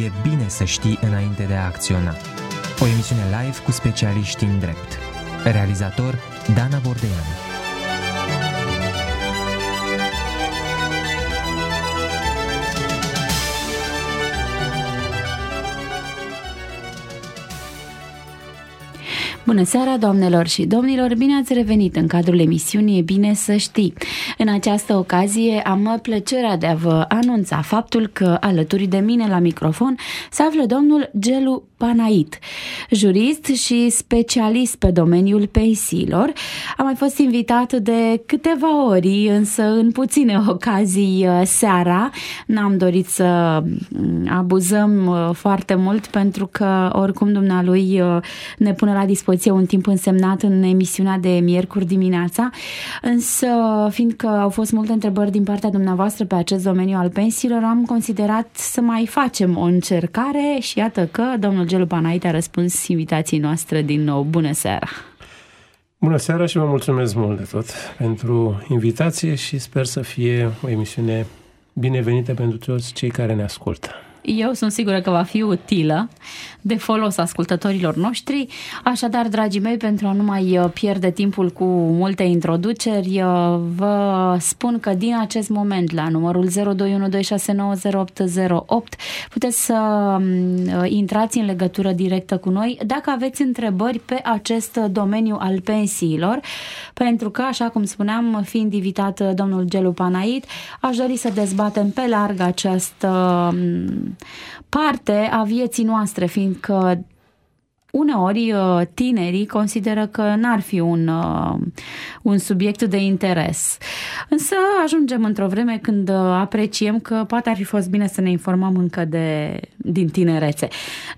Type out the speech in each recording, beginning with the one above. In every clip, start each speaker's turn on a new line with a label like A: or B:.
A: E bine să știi înainte de a acționa. O emisiune live cu specialiști în drept. Realizator Dana Bordeanu.
B: Bună seara, doamnelor și domnilor! Bine ați revenit în cadrul emisiunii E bine să știi. În această ocazie am plăcerea de a vă anunța faptul că alături de mine la microfon se află domnul Gelu Panait, jurist și specialist pe domeniul pensiilor. A mai fost invitat de câteva ori, însă în puține ocazii seara. N-am dorit să abuzăm foarte mult pentru că oricum dumnealui ne pune la dispoziție un timp însemnat în emisiunea de miercuri dimineața, însă fiindcă au fost multe întrebări din partea dumneavoastră pe acest domeniu al pensiilor, am considerat să mai facem o încercare și iată că domnul Gelu Panait a răspuns invitației noastre din nou. Bună seara!
C: Bună seara și vă mulțumesc mult de tot pentru invitație și sper să fie o emisiune binevenită pentru toți cei care ne ascultă.
B: Eu sunt sigură că va fi utilă, de folos ascultătorilor noștri. Așadar, dragii mei, pentru a nu mai pierde timpul cu multe introduceri, vă spun că din acest moment, la numărul 0212690808, puteți să intrați în legătură directă cu noi dacă aveți întrebări pe acest domeniu al pensiilor, pentru că, așa cum spuneam, fiind invitat domnul Gelu Panait, aș dori să dezbatem pe larg această parte a vieții noastre, fiindcă uneori tinerii consideră că n-ar fi un subiect de interes. Însă ajungem într-o vreme când apreciem că poate ar fi fost bine să ne informăm încă din tinerețe. 0212690808.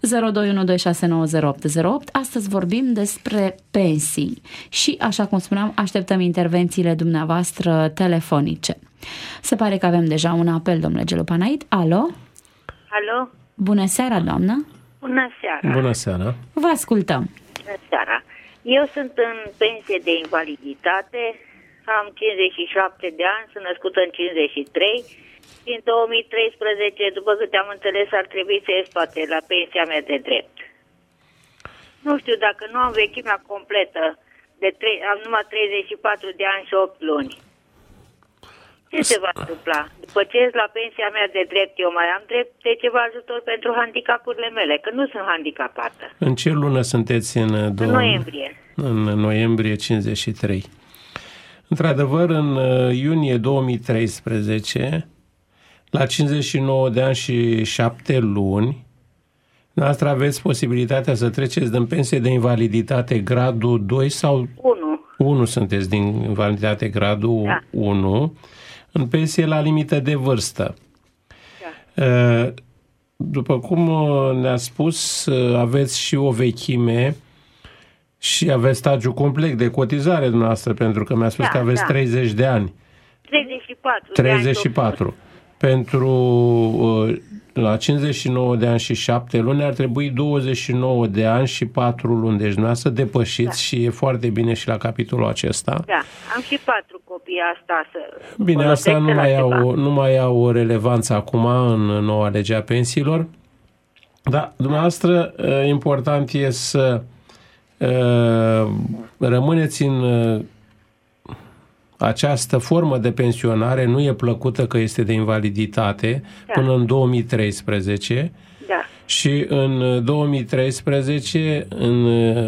B: Astăzi vorbim despre pensii și, așa cum spuneam, așteptăm intervențiile dumneavoastră telefonice. Se pare că avem deja un apel, domnule Gelu Panait. Alo?
D: Alo?
B: Bună seara, doamnă!
D: Bună seara!
C: Bună seara!
B: Vă ascultăm!
D: Bună seara! Eu sunt în pensie de invaliditate, am 57 de ani, sunt născută în 53 și în 2013, după câte am înțeles, ar trebui să ies toate la pensia mea de drept. Nu știu, dacă nu am vechimea completă, am numai 34 de ani și 8 luni. Ce se va întâmpla? După ce ies la pensia mea de drept, eu mai am drept de ceva ajutor pentru handicapurile mele, că nu sunt handicapată.
C: În ce lună sunteți
D: în noiembrie.
C: În noiembrie 53. Într-adevăr, în iunie 2013, la 59 de ani și 7 luni, noastră aveți posibilitatea să treceți din pensie de invaliditate gradul 2 sau
D: 1.
C: 1 sunteți din invaliditate gradul 1, în pensie la limită de vârstă. Da. După cum ne-a spus, aveți și o vechime și aveți stagiul complet de cotizare dumneavoastră, pentru că mi-a spus că aveți 30 de ani. 34. Pentru la 59 de ani și 7 luni ar trebui 29 de ani și 4 luni. Deci dumneavoastră depășiți și e foarte bine și la capitolul acesta.
D: Da, am și 4 copii asta.
C: Bine, asta nu mai au relevanță acum în noua lege a pensiilor. Dar dumneavoastră important e să rămâneți în această formă de pensionare. Nu e plăcută că este de invaliditate până în 2013 și în 2013 în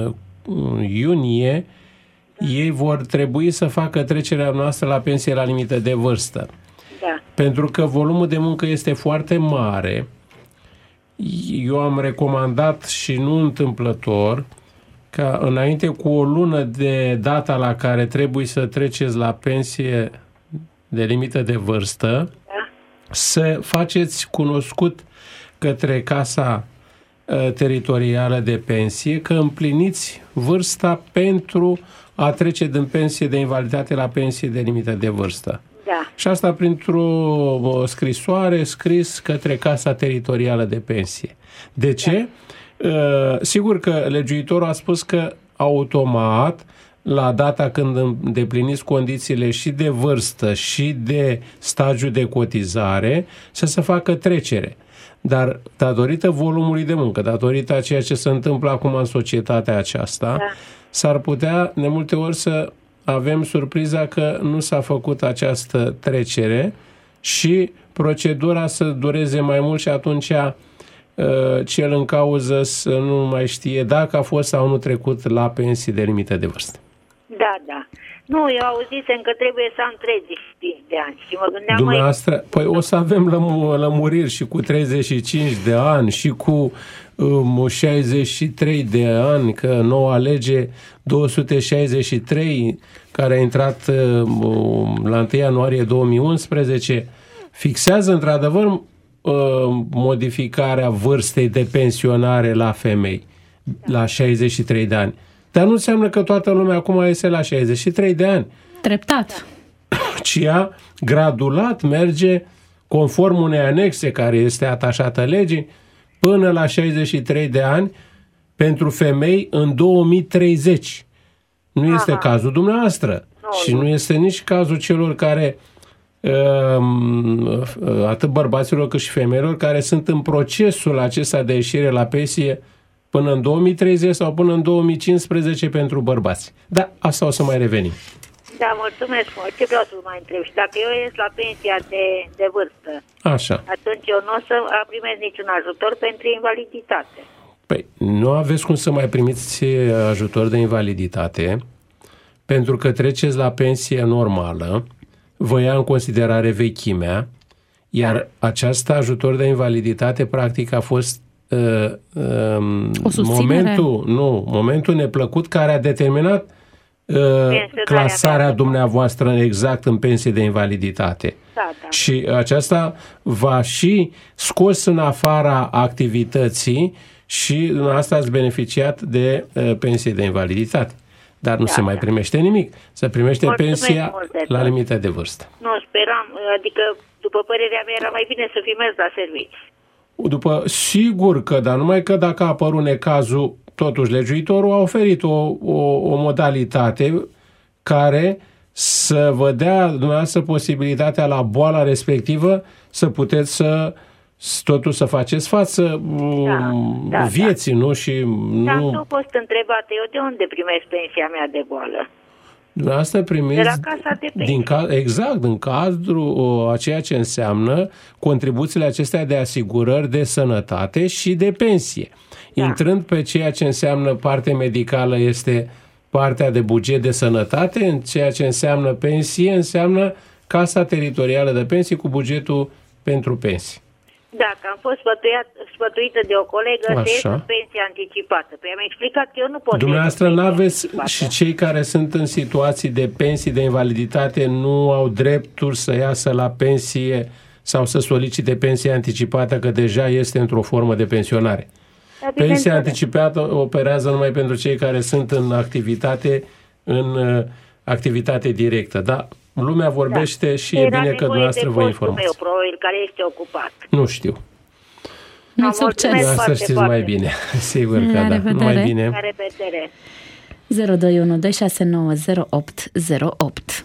C: iunie ei vor trebui să facă trecerea noastră la pensie la limită de vârstă. Pentru că volumul de muncă este foarte mare. Eu am recomandat și nu întâmplător ca înainte cu o lună de data la care trebuie să treceți la pensie de limită de vârstă, să faceți cunoscut către Casa Teritorială de Pensie că împliniți vârsta pentru a trece din pensie de invaliditate la pensie de limită de vârstă. Și asta printr-o scrisoare scris către Casa Teritorială de Pensie. De ce? Sigur că legiuitorul a spus că automat, la data când îndepliniți condițiile și de vârstă și de stagiu de cotizare, să se facă trecere. dar datorită volumului de muncă, datorită a ceea ce se întâmplă acum în societatea aceasta, s-ar putea de multe ori să avem surpriza că nu s-a făcut această trecere și procedura să dureze mai mult și atunci cel în cauză să nu mai știe dacă a fost sau nu trecut la pensii de limită de vârstă.
D: Da. Nu, eu auzisem că trebuie să am 35 de ani și mă gândeam...
C: Dumneavoastră, păi o să avem lămuriri și cu 35 de ani și cu 63 de ani, că noua lege 263, care a intrat la 1 ianuarie 2011, fixează într-adevăr modificarea vârstei de pensionare la femei la 63 de ani. Dar nu înseamnă că toată lumea acum este la 63 de ani.
B: Treptat.
C: Ci ea gradulat merge conform unei anexe care este atașată legii până la 63 de ani pentru femei în 2030. Nu este cazul dumneavoastră și nu este nici cazul celor care atât bărbaților cât și femeilor care sunt în procesul acesta de ieșire la pensie până în 2030 sau până în 2015 pentru bărbați. Da, asta o să mai revenim.
D: Da, mulțumesc mult. Ce vreau să mai întreb? Și dacă eu ies la pensia de vârstă,
C: așa,
D: atunci eu nu o să primesc niciun ajutor pentru invaliditate.
C: Păi, nu aveți cum să mai primiți ajutor de invaliditate pentru că treceți la pensie normală, vă ia în considerare vechimea, iar aceast ajutor de invaliditate practic a fost momentul neplăcut care a determinat clasarea dumneavoastră exact în pensie de invaliditate. Da. Și aceasta va și scos în afara activității și dumneavoastră ați beneficiat de pensie de invaliditate. Dar nu se mai primește nimic. Se primește pensia la limită de vârstă.
D: Nu, speram, adică după părerea mea era mai bine să fi mers la serviciu.
C: Sigur că, dar numai că dacă a apărut necazul, totuși legiuitorul a oferit o modalitate care să vă dea dumneavoastră posibilitatea la boala respectivă să puteți totuși să faceți față vieții, nu? Și
D: nu a fost întrebată eu de unde primesc pensia mea de boală.
C: Asta primiți
D: de la casa de pensie.
C: Exact, în cadrul a ceea ce înseamnă contribuțiile acestea de asigurări de sănătate și de pensie. Da. Intrând pe ceea ce înseamnă parte medicală este partea de buget de sănătate, în ceea ce înseamnă pensie înseamnă Casa Teritorială de Pensii cu bugetul pentru pensii.
D: Da, că am fost sfătuită de o colegă să ies în pensie anticipată. Păi am explicat că eu nu pot.
C: Dumneavoastră n-aveți și cei care sunt în situații de pensii de invaliditate nu au dreptul să iasă la pensie sau să solicite pensie anticipată, că deja este într-o formă de pensionare. Pensia anticipată operează numai pentru cei care sunt în activitate directă. Da, lumea vorbește și e bine că dumneavoastră vă informați.
D: Meu, probabil, care este ocupat.
C: Nu știu.
B: Mult succes!
C: Dumneavoastră știți mai bine. Sigur că da. Numai bine.
D: La revedere.
B: 0212690808.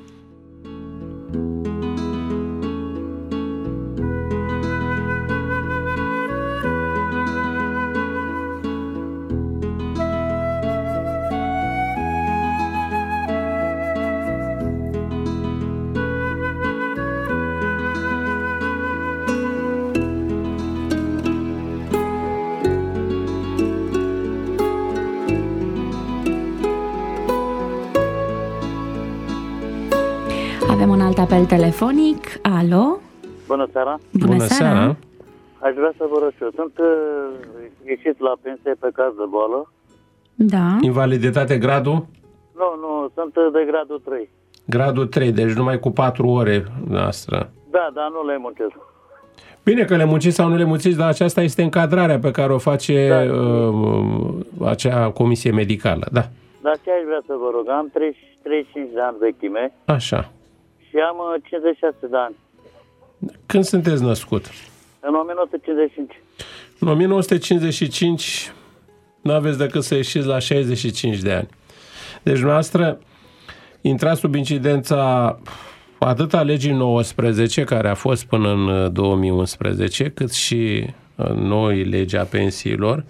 B: Avem un alt apel telefonic. Alo?
E: Bună seara!
C: Bună seara!
E: Aș vrea să vă rog și eu. Sunt ieșit la pensie pe caz de boală.
B: Da.
C: Invaliditate gradul?
E: Nu, sunt de gradul 3.
C: Gradul 3, deci numai cu 4 ore noastră.
E: Da, dar nu le muncesc.
C: Bine că le munciți sau nu le munciți, dar aceasta este încadrarea pe care o face acea comisie medicală. Da.
E: Dar ce aș vrea să vă rog? Am 35 de ani vechime.
C: Așa.
E: Și am 56 de ani.
C: Când sunteți născut?
E: În 1955.
C: În 1955 n-aveți decât să ieșiți la 65 de ani. Deci noastră intrați sub incidența atât a legii 19, care a fost până în 2011, cât și noi legi a pensiilor,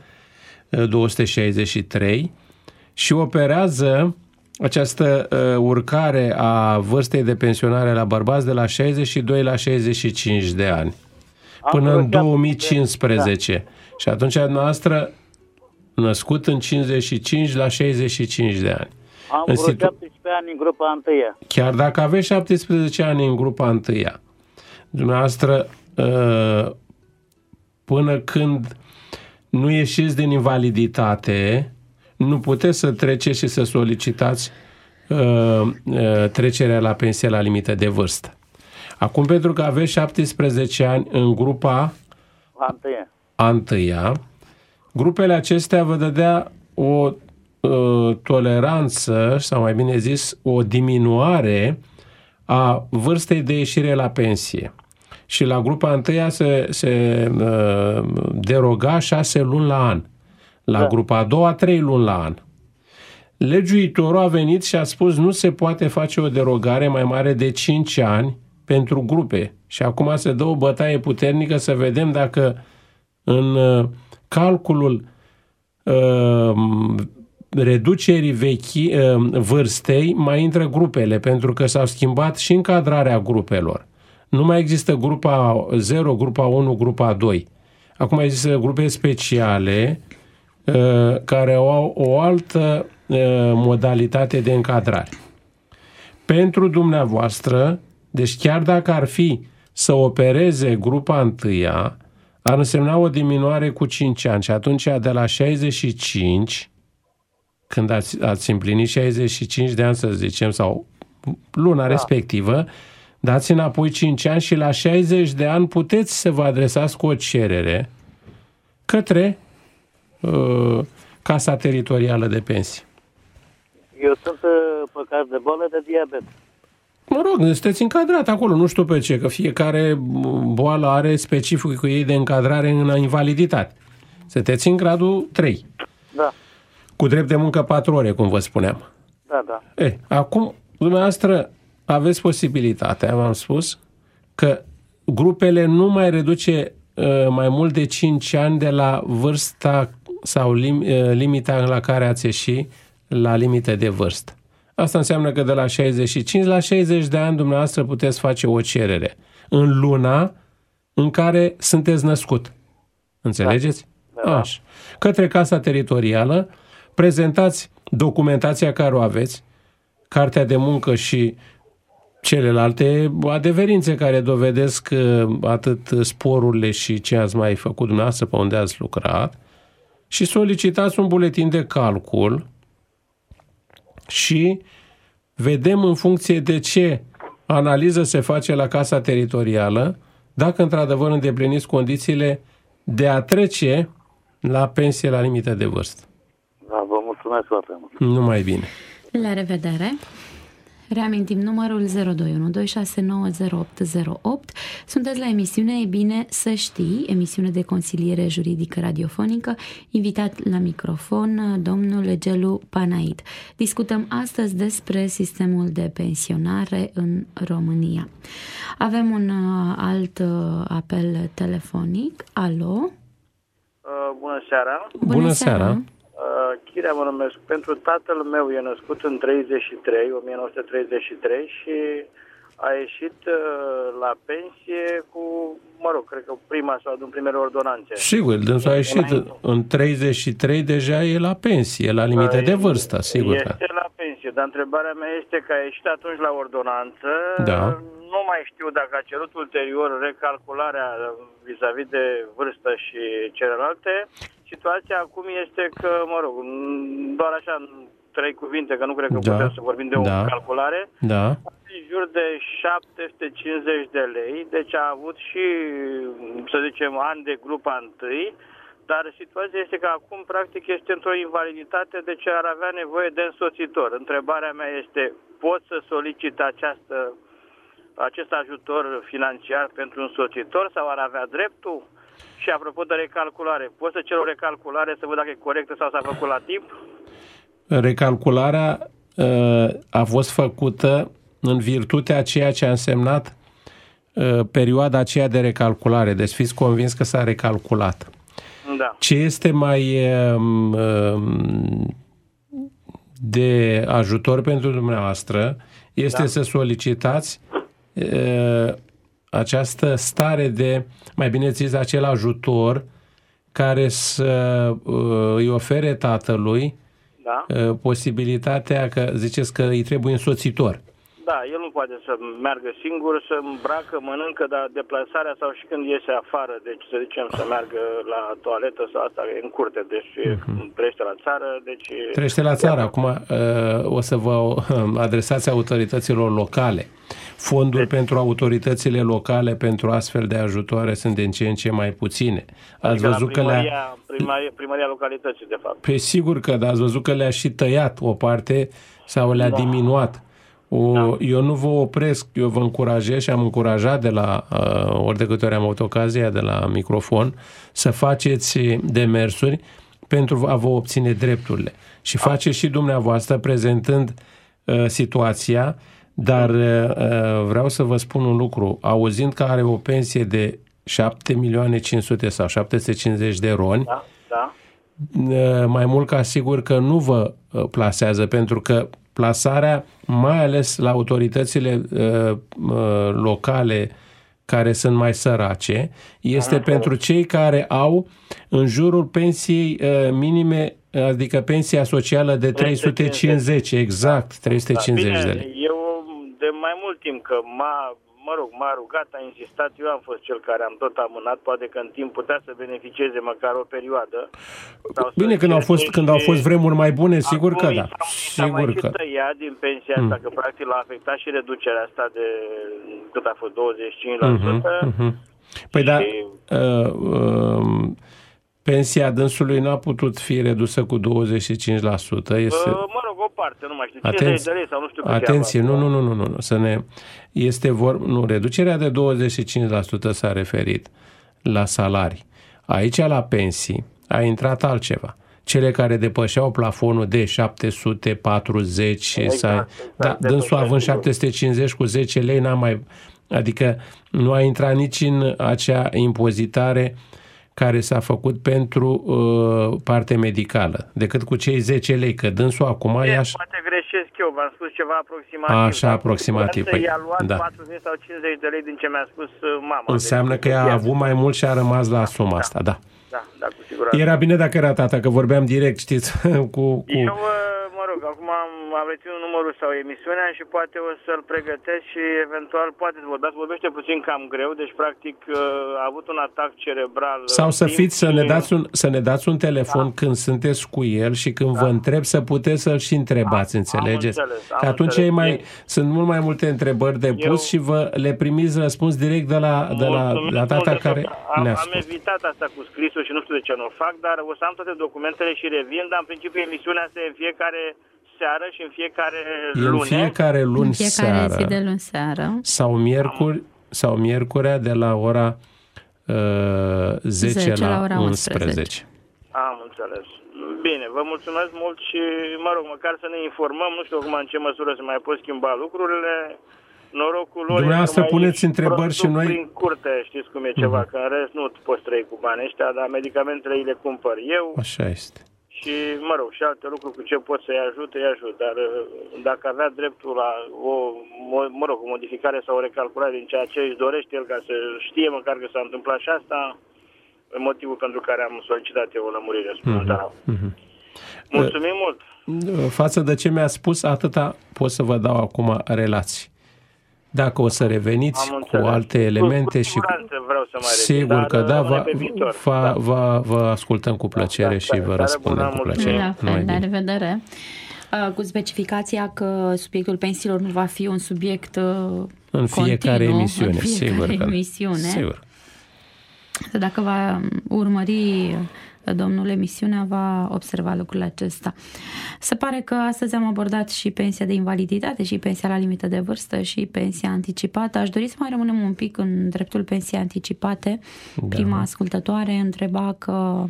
C: 263, și operează această urcare a vârstei de pensionare la bărbați de la 62 la 65 de ani, până în 2015. Da. Și atunci noastră născut în 55 la 65 de ani.
E: Am vreo 17 ani în grupa întâia.
C: Chiar dacă aveți 17 ani în grupa întâia, dumneavoastră, până când nu ieșiți din invaliditate, nu puteți să treceți și să solicitați trecerea la pensie la limită de vârstă. Acum, pentru că aveți 17 ani în grupa întâia, grupele acestea vă dădea o toleranță, sau mai bine zis, o diminuare a vârstei de ieșire la pensie. Și la grupa întâia se deroga 6 luni la an. La grupa a doua, 3 luni la an. Legiuitorul a venit și a spus nu se poate face o derogare mai mare de 5 ani pentru grupe. Și acum se dă o bătaie puternică să vedem dacă în calculul reducerii vârstei mai intră grupele, pentru că s-au schimbat și încadrarea grupelor. Nu mai există grupa 0, grupa 1, grupa 2. Acum există grupe speciale care au o altă modalitate de încadrare. Pentru dumneavoastră, deci chiar dacă ar fi să opereze grupa întâia, ar însemna o diminuare cu 5 ani și atunci de la 65, când ați împlinit 65 de ani, să zicem, sau luna respectivă, dați înapoi 5 ani și la 60 de ani puteți să vă adresați cu o cerere către Casa Teritorială de Pensii.
E: Eu sunt păcat de boală de diabet.
C: Mă rog, sunteți încadrat acolo, nu știu pe ce, că fiecare boală are specificul ei de încadrare în invaliditate. Sunteți în gradul 3.
E: Da.
C: Cu drept de muncă 4 ore, cum vă spuneam.
E: Da.
C: Acum, dumneavoastră, aveți posibilitatea, v-am spus, că grupele nu mai reduce mai mult de 5 ani de la vârsta sau limita la care ați ieșit la limite de vârstă. Asta înseamnă că de la 65 la 60 de ani dumneavoastră puteți face o cerere în luna în care sunteți născut. Înțelegeți?
E: Da.
C: Așa. Către Casa Teritorială prezentați documentația care o aveți, cartea de muncă și celelalte adeverințe care dovedesc atât sporurile și ce ați mai făcut dumneavoastră, pe unde ați lucrat, și solicitați un buletin de calcul și vedem în funcție de ce analiză se face la Casa Teritorială, dacă într-adevăr îndepliniți condițiile de a trece la pensie la limită de vârstă.
E: Da, vă mulțumesc foarte mult.
C: Numai bine.
B: La revedere. Reamintim numărul 02126900808. Sunteți la emisiune E bine să știi, emisiune de consiliere juridică radiofonică, invitat la microfon domnul Gelu Panaid. Discutăm astăzi despre sistemul de pensionare în România. Avem un alt apel telefonic. Alo?
E: Bună seara!
C: Bună seara!
E: Chirea mă numesc. Pentru tatăl meu e născut în 1933 și a ieșit la pensie cu, cred că prima sau din primele ordonanțe.
C: Sigur, dânsul a ieșit în 33, deja e la pensie, la limite de vârstă, sigur.
E: Este la pensie, dar întrebarea mea este că a ieșit atunci la ordonanță.
C: Da.
E: Nu mai știu dacă a cerut ulterior recalcularea vis-a-vis de vârstă și celelalte. Situația acum este că, doar așa, 3 cuvinte, că nu cred că putem să vorbim de o calculare.
C: Da.
E: În jur de 750 de lei, deci a avut și, să zicem, ani de grupa întâi, dar situația este că acum, practic, este într-o invaliditate, deci ar avea nevoie de însoțitor. Întrebarea mea este, pot să solicit acest ajutor financiar pentru însoțitor sau ar avea dreptul? Și apropo de recalculare, pot să cer o recalculare să văd dacă e corectă sau s-a făcut la timp?
C: Recalcularea a fost făcută în virtutea ceea ce a însemnat perioada aceea de recalculare. Deci fiți convins că s-a recalculat.
E: Da.
C: Ce este mai de ajutor pentru dumneavoastră este să solicitați această stare de, mai bine zis, acel ajutor care să îi ofere tatălui posibilitatea, că ziceți că îi trebuie însoțitor.
E: Da, el nu poate să meargă singur, să îmbracă, mănâncă, dar deplasarea sau și când iese afară, deci să zicem să meargă la toaletă sau asta e în curte, deci trăiește la țară, deci...
C: Trăiește la țară, acum o să vă adresați autorităților locale. Fonduri pentru autoritățile locale pentru astfel de ajutoare sunt din ce în ce mai puține. Ați văzut că
E: primăria localității, de fapt.
C: Pe sigur că, dar ați văzut că le-a și tăiat o parte sau le-a diminuat. Eu nu vă opresc, eu vă încurajez și am încurajat de la ori de câte ori am avut ocazia de la microfon să faceți demersuri pentru a vă obține drepturile. Și faceți și dumneavoastră prezentând situația, dar vreau să vă spun un lucru. Auzind că are o pensie de 7.500.000 sau 750 de RON, mai mult ca sigur că nu vă plasează, pentru că plasarea, mai ales la autoritățile locale care sunt mai sărace, este pentru cei care au în jurul pensiei minime, adică pensia socială de 350, exact, 350 de lei.
E: Eu de mai mult timp că m-a rugat, a insistat, eu am fost cel care am tot amânat, poate că în timp putea să beneficieze măcar o perioadă.
C: Bine, când au fost vremuri mai bune, sigur că da. Sigur că
E: tăiat din pensia asta, că practic l-a afectat și reducerea asta de, cât a fost, 25%.
C: Păi da, pensia dânsului n-a putut fi redusă cu 25%.
E: O parte, nu mai știu, 50 de lei sau nu știu cât.
C: Atenție, nu, reducerea de 25% s-a referit la salarii. Aici, la pensii, a intrat altceva. Cele care depășeau plafonul de 740, dânsul având 750 cu 10 lei, adică nu a intrat nici în acea impozitare care s-a făcut pentru parte medicală, decât cu cei 10 lei, că dânsul acum
E: Poate greșesc eu, v-am spus ceva aproximativ.
C: Așa, aproximativ.
E: Păi, i-a luat 40 sau 50 de lei din ce mi-a spus mama.
C: Înseamnă că a avut mai mult și a rămas la suma asta, da.
E: Da, cu siguranță.
C: Era bine dacă era tata, că vorbeam direct, știți, cu...
E: Eu, acum am reținut numărul sau emisiunea și poate o să-l pregătesc și eventual poate vorbește puțin cam greu, deci practic a avut un atac cerebral.
C: Sau să ne dați un telefon când sunteți cu el și când vă întreb să puteți să-l și întrebați, înțelegeți? Că atunci sunt mult mai multe întrebări de pus și le primiți răspuns direct de la tata care ne-a spus.
E: Am evitat asta cu scrisul și nu știu de ce nu o fac, dar o să am toate documentele și revin, dar în principiu emisiunea asta e în fiecare seară și în fiecare luni.
C: În fiecare luni seară.
B: Zi de luni seară.
C: Sau miercurea de la ora 10 la ora 11.
E: Am înțeles. Bine, vă mulțumesc mult și, măcar să ne informăm, nu știu acum în ce măsură se mai pot schimba lucrurile. Norocul lor
C: dumneavoastră puneți întrebări și noi...
E: Prin curte, știți cum e ceva, că în rest nu poți trăi cu banii ăștia, dar medicamentele îi le cumpăr eu.
C: Așa este.
E: Și, și alte lucruri cu ce pot să-i ajut, dar dacă avea dreptul la o modificare sau o recalculare din ceea ce își dorește el, ca să știe măcar că s-a întâmplat și asta, e motivul pentru care am solicitat eu o lămurire suplimentară. Mulțumim mult!
C: Față de ce mi-a spus, atâta pot să vă dau acum relații. Dacă o să reveniți cu alte elemente și
E: vreau să mai
C: sigur că da, vă ascultăm cu plăcere și vă răspundem cu plăcere.
B: La revedere. Cu specificația că subiectul pensiilor nu va fi un subiect
C: în fiecare emisiune,
B: sigur. Dacă va urmări domnul emisiunea, va observa lucrul acesta. Se pare că astăzi am abordat și pensia de invaliditate și pensia la limită de vârstă și pensia anticipată. Aș dori să mai rămânem un pic în dreptul pensiei anticipate. Prima ascultătoare întreba că,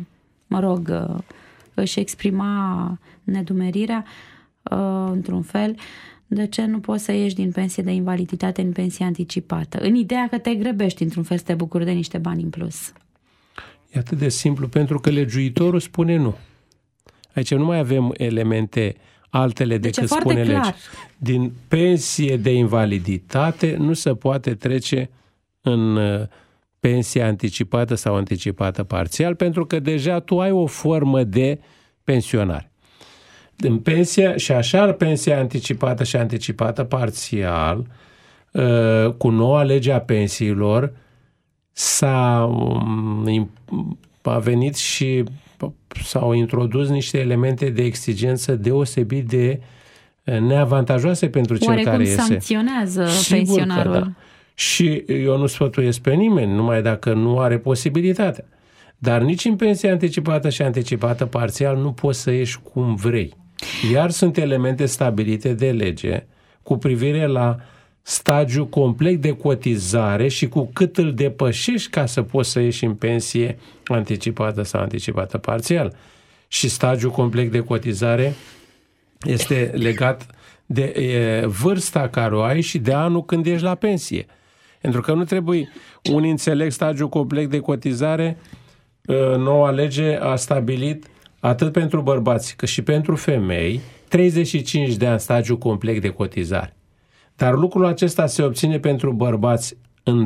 B: își exprima nedumerirea într-un fel. De ce nu poți să ieși din pensie de invaliditate în pensie anticipată? În ideea că te grăbești, într-un fel, să te bucuri de niște bani în plus.
C: E atât de simplu, pentru că legiuitorul spune nu. Aici nu mai avem elemente altele decât spune legea. Din pensie de invaliditate nu se poate trece în pensie anticipată sau anticipată parțial, pentru că deja tu ai o formă de pensionare. În pensia, și așa pensia anticipată și anticipată parțial, cu noua lege a pensiilor, a venit și s-au introdus niște elemente de exigență deosebit de neavantajoase pentru cel
B: oarecum
C: care iese.
B: Sancționează pensionarul.
C: Da. Și eu nu sfătuiesc pe nimeni, numai dacă nu are posibilitatea. Dar nici în pensia anticipată și anticipată parțial nu poți să ieși cum vrei. Iar sunt elemente stabilite de lege cu privire la stagiul complet de cotizare și cu cât îl depășești ca să poți să ieși în pensie anticipată sau anticipată parțial. Și stagiul complet de cotizare este legat de vârsta care o ai și de anul când ești la pensie. Pentru că nu trebuie, unii înțeleg stagiul complet de cotizare, noua lege a stabilit atât pentru bărbați cât și pentru femei 35 de ani stagiul complet de cotizare. Dar lucrul acesta se obține pentru bărbați în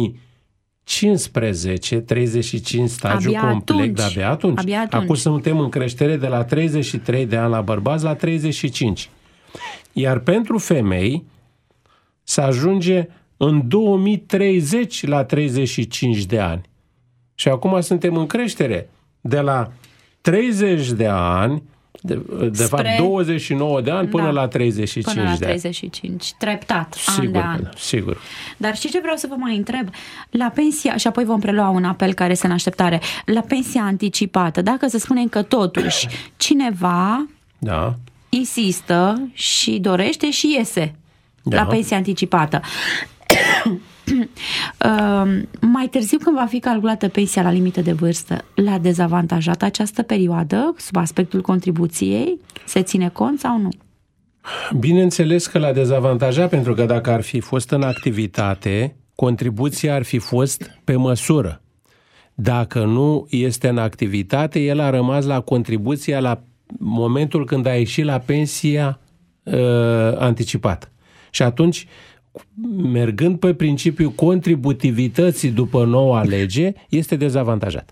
C: 2015, 35 stagiu complet, abia atunci. Acum suntem în creștere de la 33 de ani la bărbați la 35. Iar pentru femei se ajunge în 2030 la 35 de ani. Și acum suntem în creștere de la 30 de ani, de fapt 29 de ani până la 35
B: până la
C: 35
B: de ani. Treptat,
C: sigur,
B: an de an.
C: Sigur.
B: Dar și ce vreau să vă mai întreb, la pensia, și apoi vom prelua un apel care este în așteptare, la pensia anticipată, dacă să spunem că totuși cineva insistă și dorește și iese la pensia anticipată, mai târziu, când va fi calculată pensia la limită de vârstă, l-a dezavantajat această perioadă sub aspectul contribuției? Se ține cont sau nu?
C: Bineînțeles că l-a dezavantajat, pentru că dacă ar fi fost în activitate, contribuția ar fi fost pe măsură. Dacă nu este în activitate, el a rămas la contribuția la momentul când a ieșit la pensia anticipată. Și atunci, mergând pe principiul contributivității după noua lege, este dezavantajat.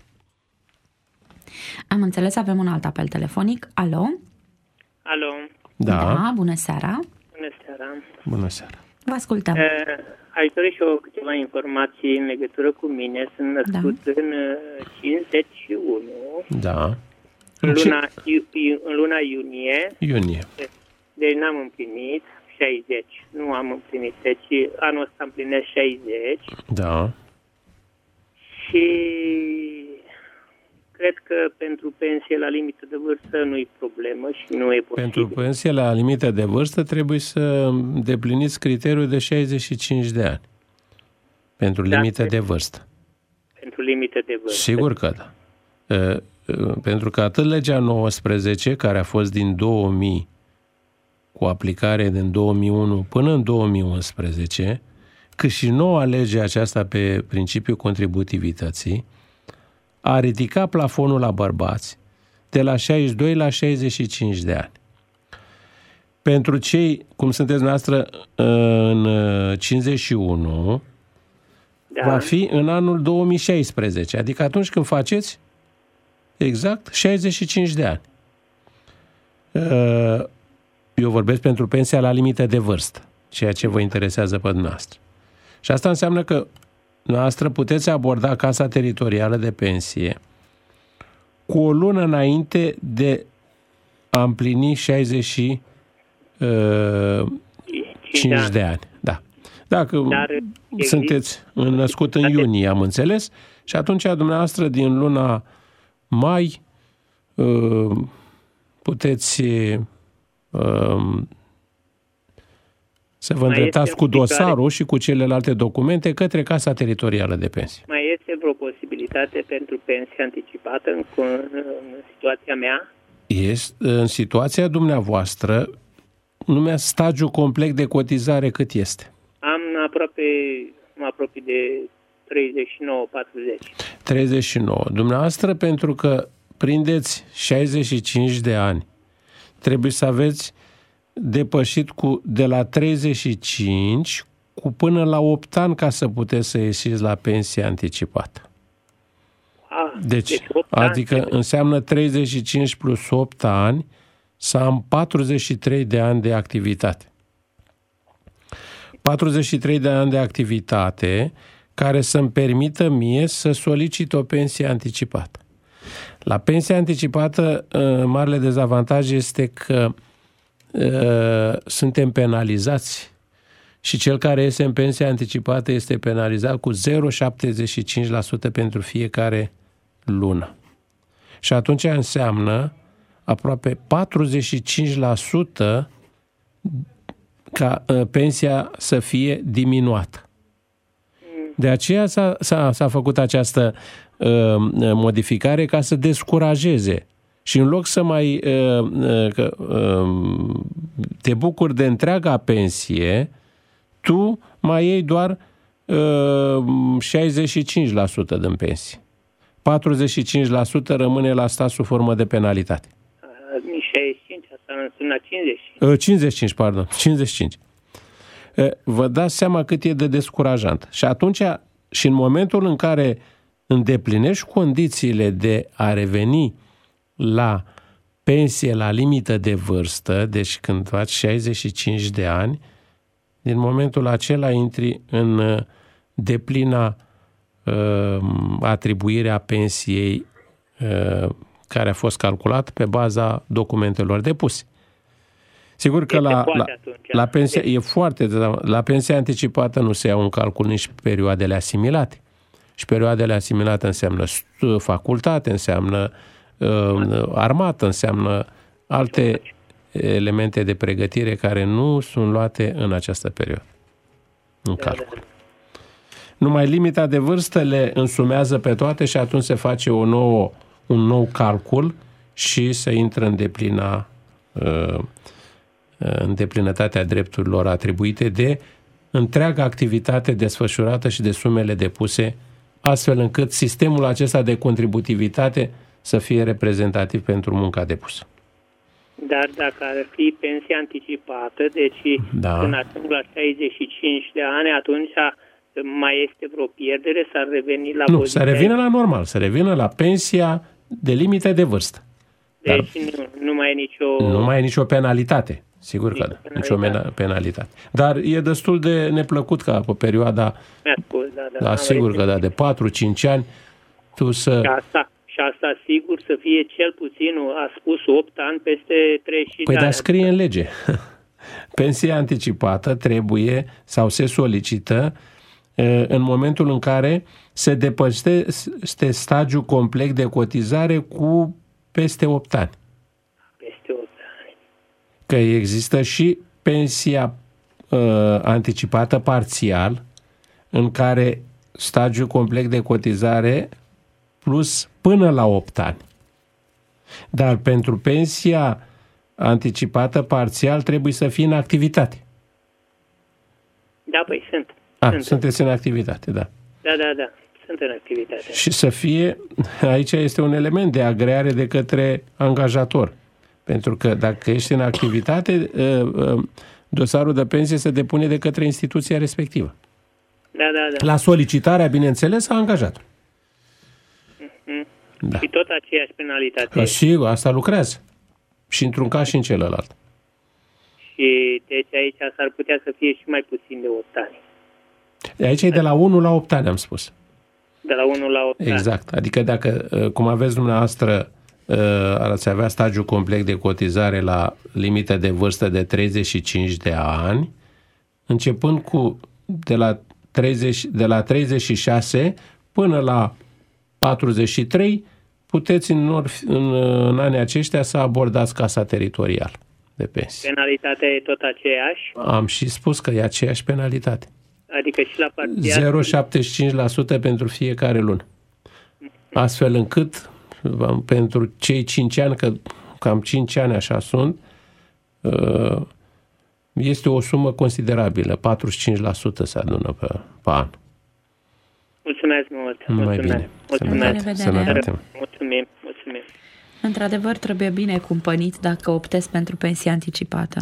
B: Am înțeles, avem un alt apel telefonic. Alo?
E: Alo?
B: Da, bună seara.
E: Bună seara.
C: Bună seara.
B: Vă ascultăm.
E: Aș dori și eu câteva informații în legătură cu mine. Sunt născut în 51.
C: Da.
E: În luna iunie. Deci n-am împlinit 60. Nu am împlinit. Deci anul ăsta împlinesc 60.
C: Da.
E: Și cred că pentru pensie la limită de vârstă nu-i problemă și nu e posibil.
C: Pentru pensie la limită de vârstă trebuie să îndepliniți criteriul de 65 de ani. Pentru limită de vârstă.
E: Pentru limită de vârstă.
C: Sigur că da. Pentru că atât legea 19, care a fost din 2000, cu aplicare din 2001 până în 2011, cât și noua lege aceasta pe principiul contributivității, a ridicat plafonul la bărbați de la 62 la 65 de ani. Pentru cei, cum sunteți noastră, în 51, va fi în anul 2016, adică atunci când faceți exact 65 de ani. Eu vorbesc pentru pensia la limită de vârstă, ceea ce vă interesează pe dumneavoastră. Și asta înseamnă că noastră puteți aborda Casa Teritorială de Pensie cu o lună înainte de a împlini 65 de ani. Da. Dacă sunteți născut în iunie, am înțeles, și atunci dumneavoastră din luna mai puteți să vă îndreptați cu dosarul și cu celelalte documente către Casa Teritorială de Pensie.
E: Mai este vreo posibilitate pentru pensie anticipată în situația mea?
C: În situația dumneavoastră, lumea, stagiul complet de cotizare cât este?
F: Mă apropii de 39-40.
C: 39. Dumneavoastră, pentru că prindeți 65 de ani, trebuie să aveți depășit de la 35 cu până la 8 ani ca să puteți să ieșiți la pensie anticipată. Deci adică înseamnă 35 plus 8 ani să am 43 de ani de activitate. 43 de ani de activitate care să-mi permită mie să solicit o pensie anticipată. La pensia anticipată, marele dezavantaj este că suntem penalizați și cel care iese în pensie anticipată este penalizat cu 0,75% pentru fiecare lună. Și atunci înseamnă aproape 45% ca pensia să fie diminuată. De aceea s-a făcut această modificare ca să descurajeze. Și în loc să mai te bucuri de întreaga pensie, tu mai iei doar 65% din pensie. 45% rămâne la stat sub formă de penalitate.
F: 65, asta înseamnă
C: 55. Vă dați seama cât e de descurajant. Și atunci, și în momentul în care îndeplinești condițiile de a reveni la pensie la limită de vârstă, deci când faci 65 de ani, din momentul acela intri în deplina atribuirea pensiei care a fost calculată pe baza documentelor depuse. Sigur că la pensia anticipată nu se iau în calcul nici perioadele asimilate. Și perioadele asimilate înseamnă facultate, înseamnă armată, înseamnă alte elemente de pregătire care nu sunt luate în această perioadă în calcul. Numai limita de vârstă le însumează pe toate și atunci se face un nou calcul și se intră în deplinătatea drepturilor atribuite de întreaga activitate desfășurată și de sumele depuse, astfel încât sistemul acesta de contributivitate să fie reprezentativ pentru munca depusă.
F: Dar dacă ar fi pensie anticipată, deci când ajung la 65 de ani, atunci mai este vreo pierdere? S-ar reveni la
C: Nu, să revină la normal, să revină la pensia de limite de vârstă.
F: Deci nu mai e nicio...
C: Nu mai e nicio penalitate. Sigur că da, nicio penalitate. Dar e destul de neplăcut ca pe perioada... sigur că da, de 4-5 ani tu să...
F: Și asta sigur să fie cel puțin, a spus 8 ani peste 35 de ani.
C: Păi dar scrie în lege. Pensia anticipată trebuie sau se solicită în momentul în care se depășește stagiul complet de cotizare cu peste 8 ani.
F: Peste 8 ani.
C: Că există și pensia anticipată parțial, în care stagiul complet de cotizare plus până la 8 ani. Dar pentru pensia anticipată parțial trebuie să fii în activitate.
F: Da, păi sunt.
C: Sunteți în activitate, da.
F: Da, sunt în activitate.
C: Și să fie, aici este un element de agreare de către angajator. Pentru că dacă ești în activitate, dosarul de pensie se depune de către instituția respectivă.
F: Da.
C: La solicitarea, bineînțeles, a angajat.
F: Da. Și tot aceeași penalitate.
C: Și asta lucrează. Și într-un caz și în celălalt.
F: Și deci aici s-ar putea să fie și mai puțin de 8 ani.
C: Aici e de la 1 la 8 ani, am spus.
F: De la 1 la 8 ani.
C: Exact. Adică dacă, cum aveți dumneavoastră, ați avea stagiul complet de cotizare la limită de vârstă de 35 de ani, începând cu de la 36 până la 43, puteți în anii aceștia să abordați casa teritorială de pensie.
F: Penalitatea e tot aceeași?
C: Am și spus că e aceeași penalitate.
F: Adică și la parțial?
C: 0,75% pentru fiecare lună. Astfel încât pentru cei 5 ani, că cam 5 ani așa sunt, Este o sumă considerabilă, 45% se adună pe an.
F: Mulțumesc mult.
C: Mai bine. Sănătate.
F: Mulțumim.
B: Într-adevăr, trebuie bine cumpănit dacă optezi pentru pensie anticipată.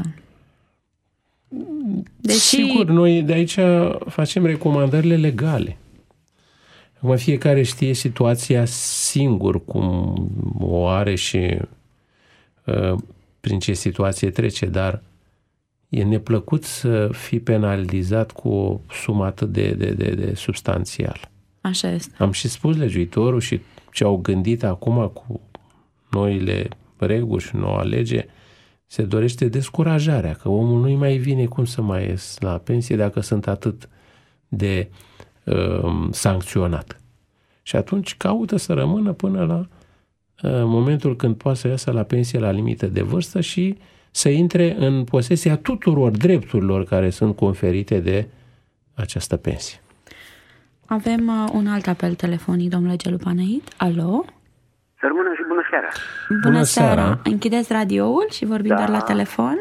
C: Sigur, noi de aici facem recomandările legale. Acum fiecare știe situația singur, cum o are și prin ce situație trece, dar e neplăcut să fii penalizat cu o sumă atât de substanțială.
B: Așa este.
C: Am și spus legiuitorul și ce au gândit acum cu noile reguli și noua lege, se dorește descurajarea, că omul nu-i mai vine cum să mai ies la pensie dacă sunt atât de sancționat. Și atunci caută să rămână până la momentul când poate să iasă la pensie la limită de vârstă și să intre în posesia tuturor drepturilor care sunt conferite de această pensie.
B: Avem un alt apel telefonic, domnule Gelupaneit. Alo?
G: Sărmână și bună seara!
B: Bună seara! Închideți radioul și vorbim doar la telefon?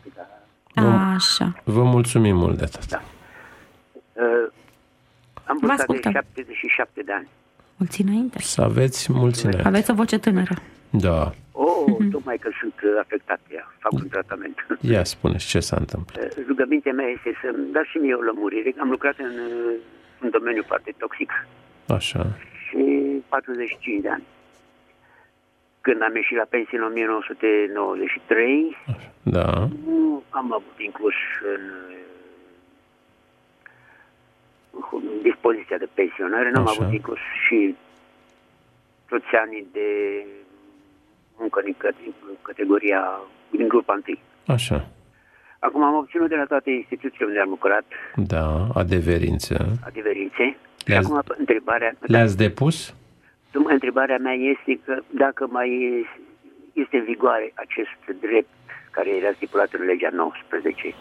B: Așa.
C: Vă mulțumim mult de atât.
G: Da. Am vârsta de 77 de ani.
B: Mulți înainte.
C: Să aveți mulți înainte.
B: Aveți o voce tânără.
C: Da.
G: Tocmai că sunt afectat, fac un tratament.
C: Ia spuneți ce s-a întâmplat.
G: Rugămintea mea este să-mi dați și mie o lămurire. Am lucrat în domeniul foarte toxic.
C: Așa.
G: Și 45 de ani. Când am ieșit la pensie în 1993,
C: da.
G: Nu am avut inclus în dispoziția de pensionare, n-am avut inclus și toți anii de muncă din categoria, din grupa 1.
C: Așa.
G: Acum am obținut de la toate instituțiile unde am lucrat.
C: Da, adeverințe.
G: Și acum întrebarea...
C: Le-ați depus?
G: Întrebarea mea este că dacă mai este în vigoare acest drept care era stipulat în legea 19.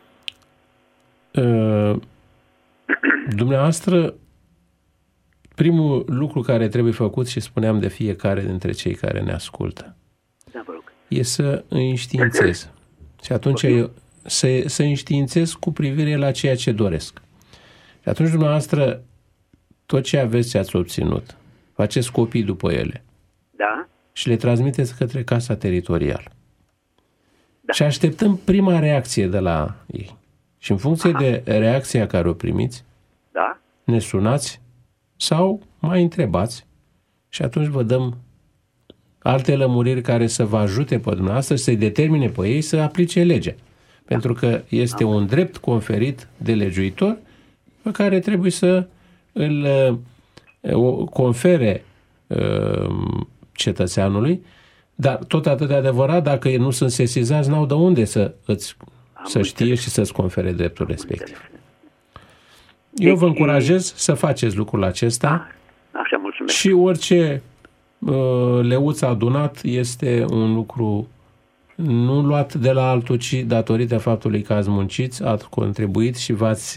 C: Dumneavoastră, primul lucru care trebuie făcut, și spuneam de fiecare dintre cei care ne ascultă, e să înștiințez. Și atunci să înștiințez cu privire la ceea ce doresc. Și atunci dumneavoastră, tot ce aveți, ce ați obținut, faceți copii după ele.
G: Da.
C: Și le transmiteți către Casa Teritorială. Da. Și așteptăm prima reacție de la ei. Și în funcție de reacția care o primiți,
G: da,
C: ne sunați sau mai întrebați și atunci vă dăm alte lămuriri care să vă ajute pe dumneavoastră să-i determine pe ei să aplice legea. Pentru că este un drept conferit de legiuitor pe care trebuie să îl confere cetățeanului, dar tot atât de adevărat, dacă nu sunt sesizați, n-au de unde să știe și să-ți confere dreptul respectiv. Eu vă încurajez să faceți lucrul acesta.
G: Așa, mulțumesc.
C: Și orice leuț adunat este un lucru nu luat de la altul, ci datorită faptului că ați muncit, ați contribuit și v-ați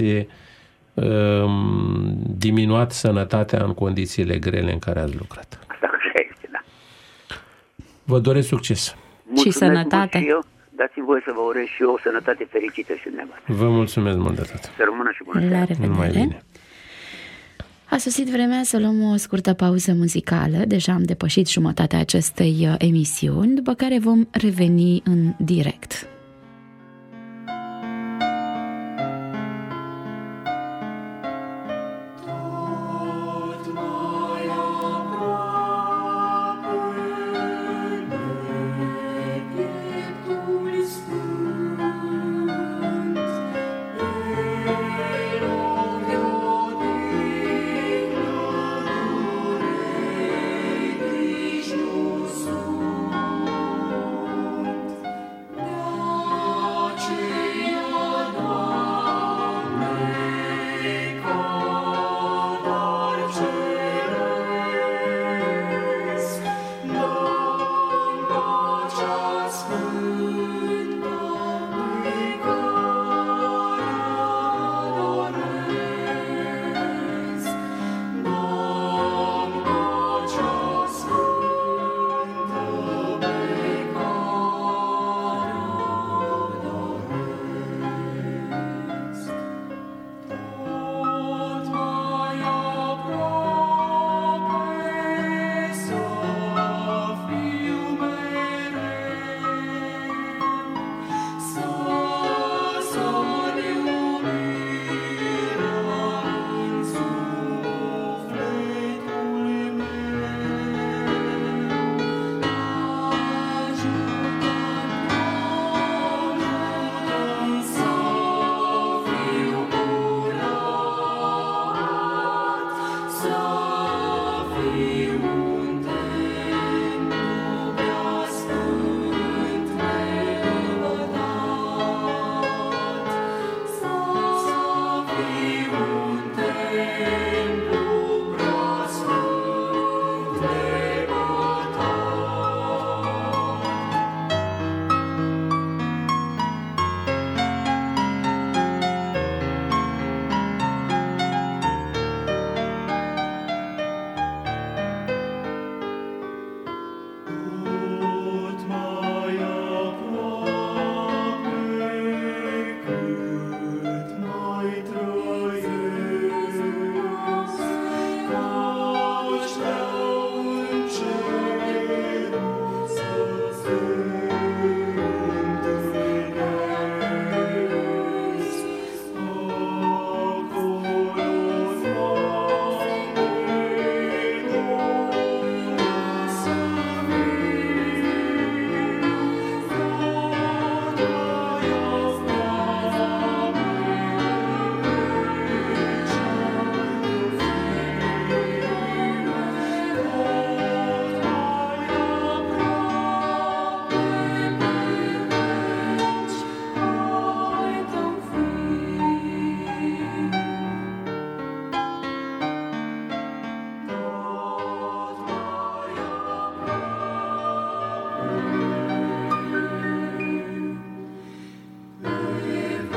C: diminuat sănătatea în condițiile grele în care ați lucrat.
G: Asta așa este, da.
C: Vă doresc succes.
B: Și sănătate.
G: Și eu. Dați-mi voie să vă urez și eu o sănătate fericită și dumneavoastră.
C: Vă mulțumesc mult de tot.
G: Să rămână și bună seara.
B: La revedere.
C: Numai bine.
B: A sosit vremea să luăm o scurtă pauză muzicală. Deja am depășit jumătatea acestei emisiuni, după care vom reveni în direct.
H: Doamne,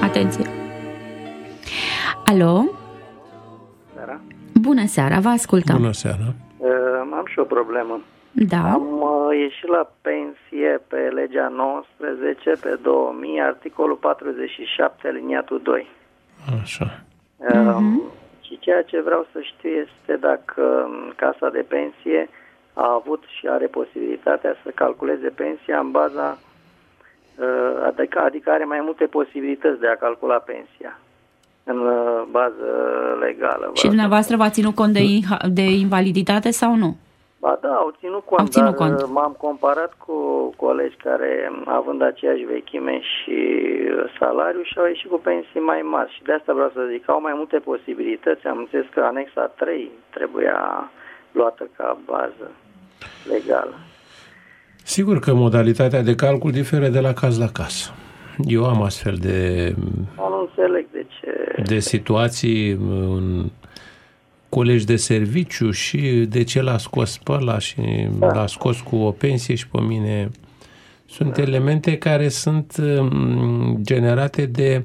B: Atenție! Alo?
H: Seara.
B: Bună seara, vă ascultăm.
C: Bună seara.
H: Am și o problemă.
B: Da.
H: Am ieșit la pensie pe legea 19 pe 2000, articolul 47, aliniatul 2.
C: Așa.
H: Și ceea ce vreau să știu este dacă Casa de Pensie a avut și are posibilitatea să calculeze pensia în baza, adică are mai multe posibilități de a calcula pensia în bază legală.
B: Și dumneavoastră v-a ținut cont de invaliditate sau nu?
H: Ba da, au ținut cont, m-am comparat cu colegi care, având aceeași vechime și salariu, și-au ieșit cu pensii mai mari. Și de asta vreau să zic, au mai multe posibilități. Am înțeles că anexa 3 trebuia luată ca bază legală.
C: Sigur că modalitatea de calcul diferă de la caz la caz. Eu am astfel de...
H: Nu înțeleg de ce...
C: De situații în colegi de serviciu și de ce l-a scos pe ăla și l-a scos cu o pensie și pe mine. Sunt elemente care sunt generate de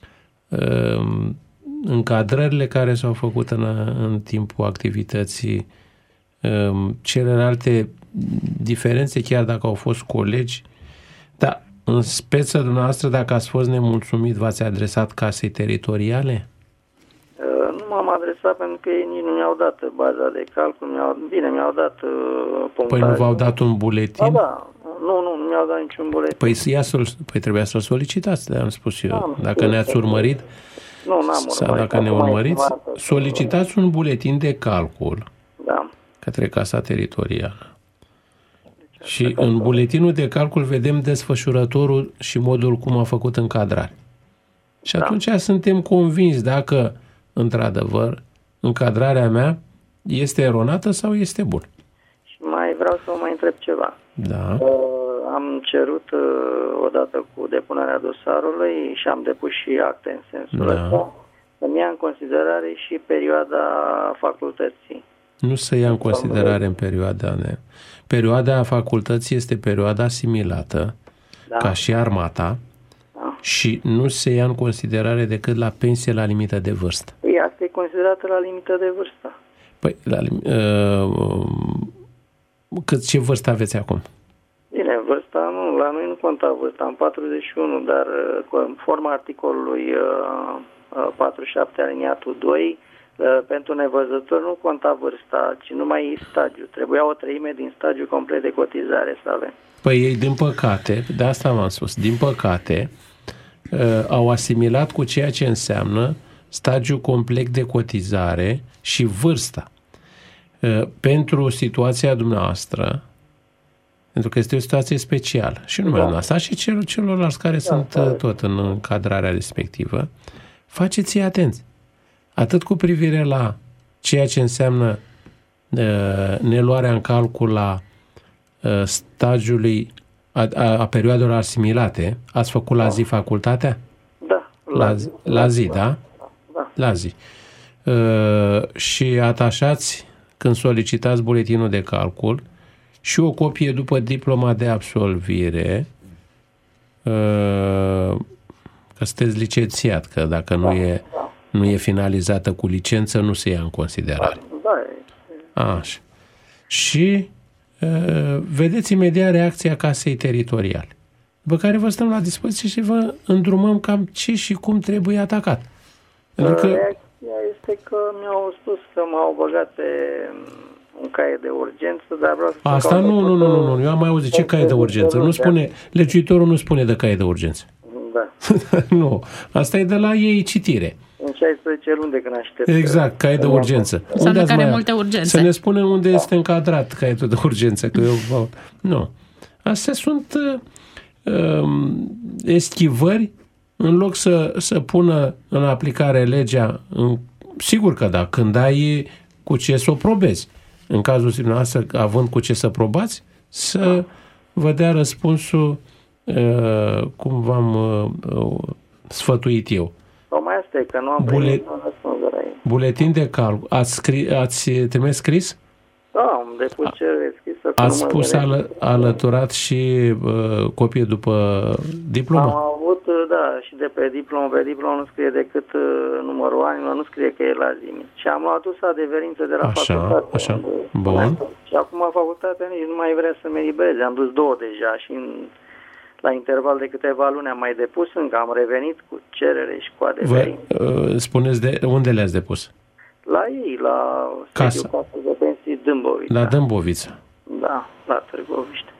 C: încadrările care s-au făcut în timpul activității. Celelalte diferențe, chiar dacă au fost colegi, dar în speță dumneavoastră, dacă ați fost nemulțumit, v-ați adresat casei teritoriale?
H: Nu m-am adresat pentru că ei nici nu mi-au dat baza de calcul. Mi-au dat punctaj.
C: Păi nu v-au dat un buletin?
H: Da. Nu mi-au dat niciun buletin.
C: Păi trebuia să-l solicitați, am spus eu. Dacă ne-ați urmărit,
H: n-am urmărit.
C: Sau dacă ne urmăriți, solicitați un buletin de calcul către Casa Teritorială. Și în buletinul de calcul vedem desfășurătorul și modul cum a făcut încadrare. Și atunci suntem convinși dacă, într-adevăr, încadrarea mea este eronată sau este bună. Și
H: vreau să vă mai întreb ceva.
C: Da.
H: Am cerut odată cu depunerea dosarului și am depus și acte în sensul ăsta, să-mi ia în considerare și perioada facultății.
C: Nu se ia în considerare în perioada mea. Perioada facultății este perioada asimilată, ca și armata, și nu se ia în considerare decât la pensie la limită de vârstă.
H: Păi asta e considerată la limită de vârstă.
C: Păi, ce vârstă aveți acum?
H: Bine, vârsta la noi nu conta vârsta, am 41, dar conform articolului 47 aliniatul 2, pentru nevăzători nu conta vârsta, ci numai stagiu. Trebuia o treime din stagiu complet de cotizare să avem.
C: Păi ei, din păcate, de asta v-am spus, din păcate, au asimilat cu ceea ce înseamnă stagiu complet de cotizare și vârsta. Pentru situația dumneavoastră, pentru că este o situație specială, și numai noastră, și celorlalți care sunt tot în încadrarea respectivă, faceți-i atenți. Atât cu privire la ceea ce înseamnă neluarea în calcul a stagiului, a perioadelor asimilate. Ați făcut la zi facultatea?
H: Da.
C: La zi, da? La zi. Și atașați, când solicitați buletinul de calcul, și o copie după diploma de absolvire, că sunteți licențiat, că dacă nu e finalizată cu licență, nu se ia în considerare. Așa. Și vedeți imediat reacția Casei Teritoriale, după care vă stăm la dispoziție și vă îndrumăm cam ce și cum trebuie atacat.
H: Reacția este că mi-au spus că m-au băgat pe un caiet de urgență, dar vreau să...
C: Asta nu, eu am mai auzit. Ce caiet de urgență? Nu spune, legiuitorul nu spune de caiet de urgență.
H: Da.
C: Nu, asta e de la ei citire.
H: În 16 luni de când aștept.
C: Exact, caiet de urgență.
B: Înseamnă că are multe urgențe.
C: Să ne spunem unde este încadrat caietul de urgență. Că nu. Astea sunt eschivări în loc să pună în aplicare legea. Sigur că da, când ai cu ce să o probezi. În cazul dumneavoastră, având cu ce să probați, să vă dea răspunsul cum v-am sfătuit eu.
H: Tocmai asta e, că nu am primit un răspuns de la ei.
C: Buletin de calcul. Ați trimis scris?
H: Da, am depus cerere scrisă.
C: Ați spus alăturat și copie după diplomă?
H: Am avut, da, și de pe diplomă nu scrie decât numărul anilor, nu scrie că e la limit. Și am luat dus adeverință de la facultate.
C: Așa, bun.
H: Și acum facultatea nici nu mai vrea să mă elibereze. Am dus 2 deja și la interval de câteva luni am mai depus, încă am revenit cu cerere și cu adeverință.
C: Spuneți de unde le-ați depus?
H: La ei, la Casă de Pensii Dâmbovița.
C: La Dâmbovița?
H: Da, la Târgoviște.